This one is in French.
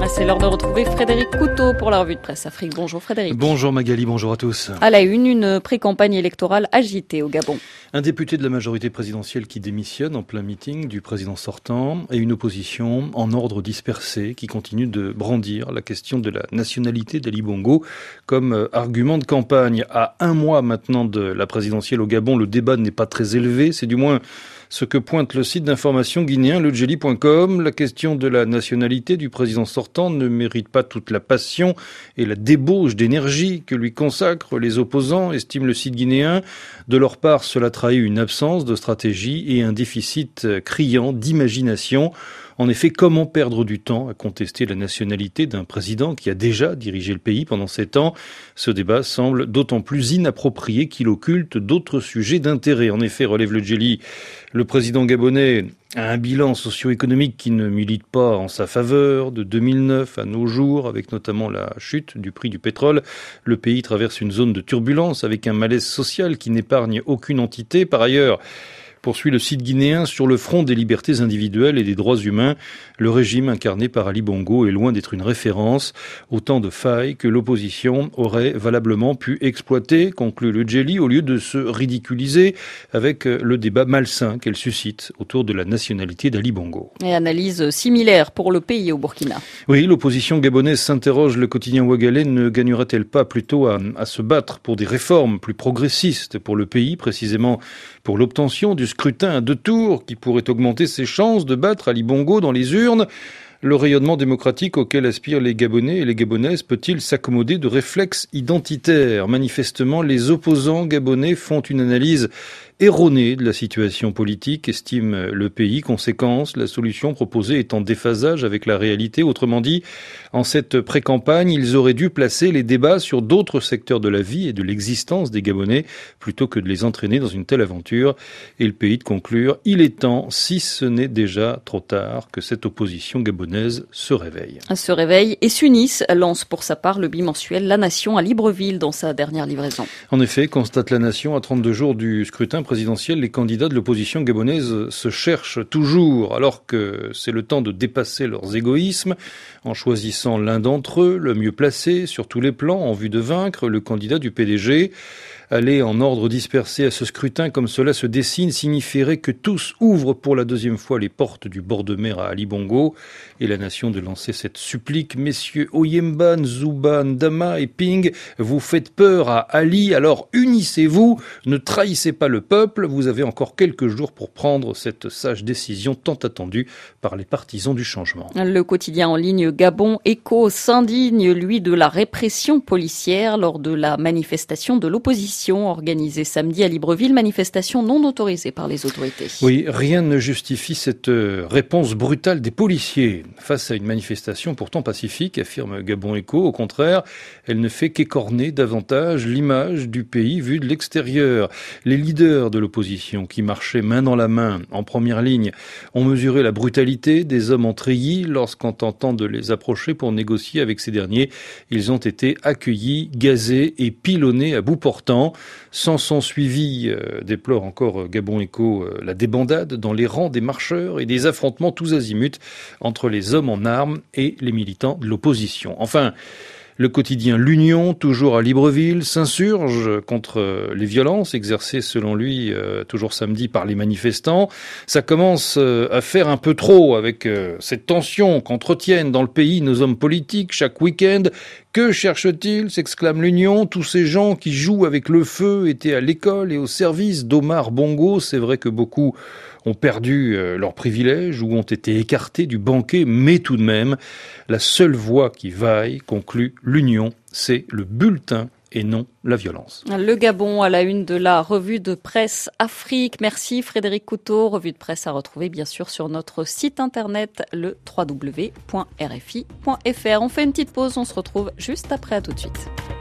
C'est l'heure de retrouver Frédéric Couteau pour la revue de presse Afrique. Bonjour Frédéric. Bonjour Magali, bonjour à tous. À la une pré-campagne électorale agitée au Gabon. Un député de la majorité présidentielle qui démissionne en plein meeting du président sortant et une opposition en ordre dispersé qui continue de brandir la question de la nationalité d'Ali Bongo comme argument de campagne. À un mois maintenant de la présidentielle au Gabon, le débat n'est pas très élevé, c'est du moins ce que pointe le site d'information guinéen ledjeli.com. La question de la nationalité du président sortant ne mérite pas toute la passion et la débauche d'énergie que lui consacrent les opposants, estime le site guinéen. De leur part, cela trahit une absence de stratégie et un déficit criant d'imagination. En effet, comment perdre du temps à contester la nationalité d'un président qui a déjà dirigé le pays pendant 7 ans? Ce débat semble d'autant plus inapproprié qu'il occulte d'autres sujets d'intérêt. En effet, relève le Djeli, le président gabonais a un bilan socio-économique qui ne milite pas en sa faveur. De 2009 à nos jours, avec notamment la chute du prix du pétrole, le pays traverse une zone de turbulence avec un malaise social qui n'épargne aucune entité. Par ailleurs, poursuit le site guinéen, sur le front des libertés individuelles et des droits humains, le régime incarné par Ali Bongo est loin d'être une référence. Autant de failles que l'opposition aurait valablement pu exploiter, conclut le Djeli, au lieu de se ridiculiser avec le débat malsain qu'elle suscite autour de la nationalité d'Ali Bongo. Et analyse similaire pour le pays au Burkina. Oui, l'opposition gabonaise s'interroge, le quotidien ouagalais ne gagnerait-elle pas plutôt à se battre pour des réformes plus progressistes pour le pays, précisément pour l'obtention du scrutin à 2 tours qui pourrait augmenter ses chances de battre Ali Bongo dans les urnes? Le rayonnement démocratique auquel aspirent les Gabonais et les Gabonaises peut-il s'accommoder de réflexes identitaires? Manifestement, les opposants gabonais font une analyse erronée de la situation politique, estime le pays. Conséquence, la solution proposée est en déphasage avec la réalité. Autrement dit, en cette pré-campagne, ils auraient dû placer les débats sur d'autres secteurs de la vie et de l'existence des Gabonais plutôt que de les entraîner dans une telle aventure. Et le pays de conclure, il est temps, si ce n'est déjà trop tard, que cette opposition gabonaise se réveille. Se réveille et s'unisse, lance pour sa part le bimensuel La Nation à Libreville dans sa dernière livraison. En effet, constate La Nation, à 32 jours du scrutin présidentiel, les candidats de l'opposition gabonaise se cherchent toujours, alors que c'est le temps de dépasser leurs égoïsmes, en choisissant l'un d'entre eux, le mieux placé sur tous les plans, en vue de vaincre le candidat du PDG. Aller en ordre dispersé à ce scrutin comme cela se dessine signifierait que tous ouvrent pour la 2e fois les portes du bord de mer à Ali Bongo et La Nation de lancer cette supplique. Messieurs Oyemba, Nzouba, Ndama et Ping, vous faites peur à Ali, alors unissez-vous, ne trahissez pas le peuple, vous avez encore quelques jours pour prendre cette sage décision tant attendue par les partisans du changement. Le quotidien en ligne Gabon Echo s'indigne, lui, de la répression policière lors de la manifestation de l'opposition organisée samedi à Libreville, manifestation non autorisée par les autorités. Oui, rien ne justifie cette réponse brutale des policiers face à une manifestation pourtant pacifique, affirme Gabon Echo. Au contraire, elle ne fait qu'écorner davantage l'image du pays vue de l'extérieur. Les leaders de l'opposition qui marchaient main dans la main en première ligne ont mesuré la brutalité des hommes en treillis lorsqu'en tentant de les approcher pour négocier avec ces derniers, ils ont été accueillis, gazés et pilonnés à bout portant. S'en suivi, déplore encore Gabon Echo, la débandade dans les rangs des marcheurs et des affrontements tous azimuts entre les hommes en armes et les militants de l'opposition. Enfin, le quotidien L'Union, toujours à Libreville, s'insurge contre les violences exercées, selon lui, toujours samedi par les manifestants. Ça commence à faire un peu trop avec cette tension qu'entretiennent dans le pays nos hommes politiques chaque week-end. Que cherche-t-il, s'exclame l'Union. Tous ces gens qui jouent avec le feu étaient à l'école et au service d'Omar Bongo. C'est vrai que beaucoup ont perdu leurs privilèges ou ont été écartés du banquet, mais tout de même, la seule voie qui vaille, conclut l'Union, c'est le bulletin et non la violence. Le Gabon à la une de la revue de presse Afrique. Merci Frédéric Couteau. Revue de presse à retrouver bien sûr sur notre site internet, le www.rfi.fr. On fait une petite pause, on se retrouve juste après, à tout de suite.